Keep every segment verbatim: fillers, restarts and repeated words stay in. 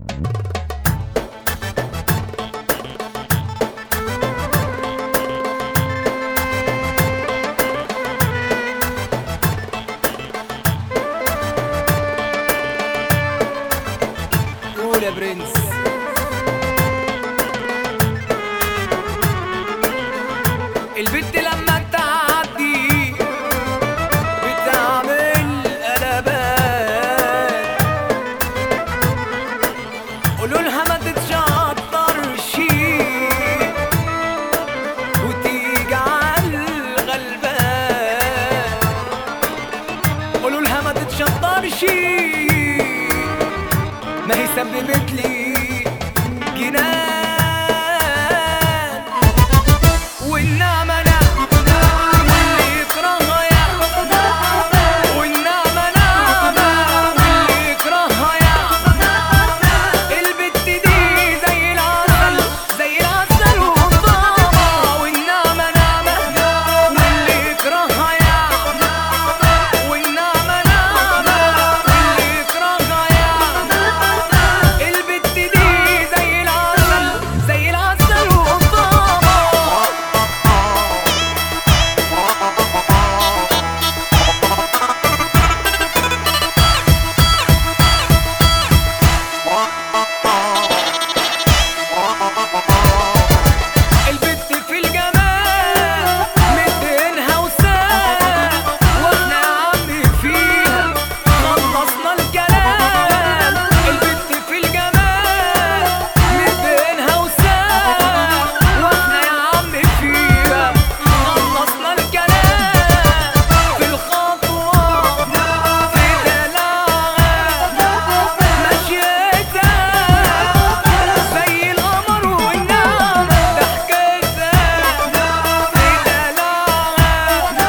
قول يا برنس. البت لما تعدي بتعمل قلبان، قولولها ما تتشطرش وتيجي عالغلبان، قولولها ما تتشطرش ما هي سببت لي جنان، والنعمة نعمة واللي يكرهها يعمى، والنعمة نعمة واللي يكرهها يعمى. البت دي زي العسل زي العسل والطعمة، والنعمة نعمة واللي يكرهها يعمى، والنعمة نعمة واللي يكرهها يعمى. البت دي زي العسل زي العسل والطعمة. البت في الجمال مدينها وسام، واحنا يا عمي فيها خلصنا الكلام. البت في الجمال مدينها وسام، واحنا يا عمي فيها خلصنا الكلام. في الخطوة في دلعها مشيتها زي القمر والنعمة، ضحكتها في دلعها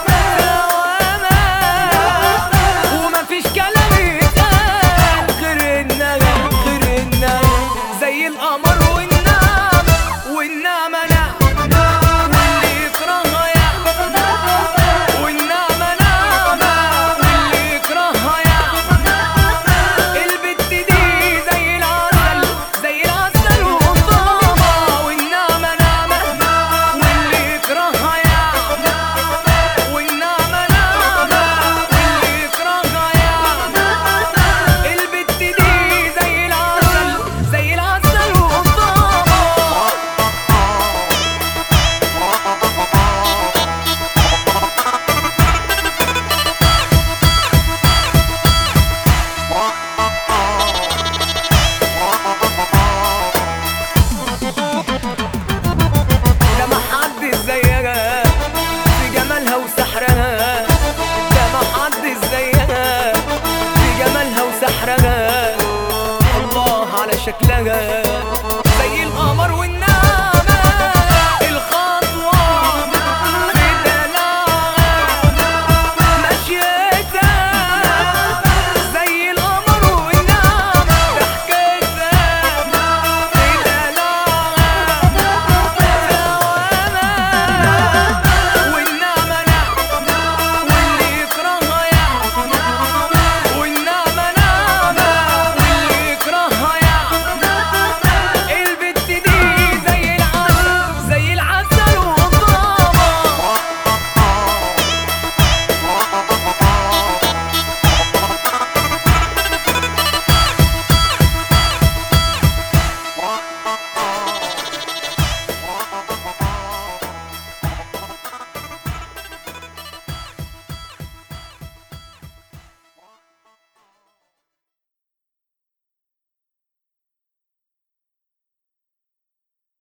دوامة، ومفيش كلام يتقال غير انها غير انها زي القمر والنعمة، والنعمة نعمة واللي يكرهها يعمى، والنعمة نعمة واللي يكرهها يعمى. البت دي زي العسل زي العسل والطعمة، والنعمة نعمة واللي يكرهها يعمى، والنعمة نعمة واللي يكرهها يعمى. البت دي زي العسل زي العسل والطعمة. ده محدش زيها في جمالها وسحرها، ده محدش زيها في جمالها وسحرها. الله على شكلها